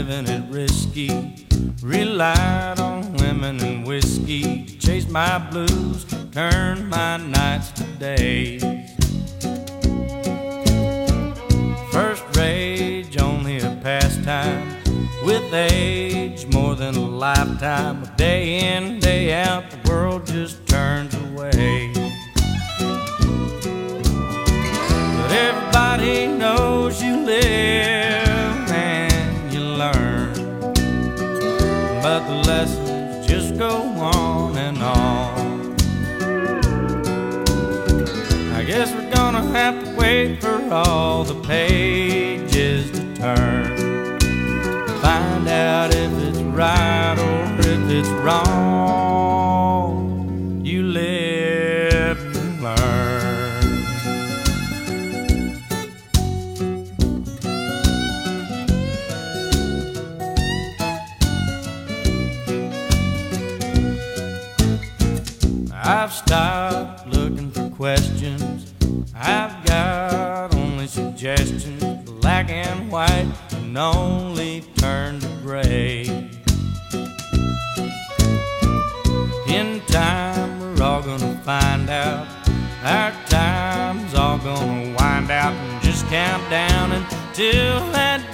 living it risky. Relied on women and whiskey to chase my blues, turn my nights to days. First rage, only a pastime. With age, more than a lifetime. Day in, day out, the world just turns away. But everybody knows you live and you learn, but the lessons just go on and on. I guess we're gonna have to wait for all the pages to turn, find out if it's right or if it's wrong. You live and learn. I've stopped looking for questions. I've got only suggestions. Black and white can only turn to gray. In time we're all gonna find out. Our time's all gonna wind out, and just count down until that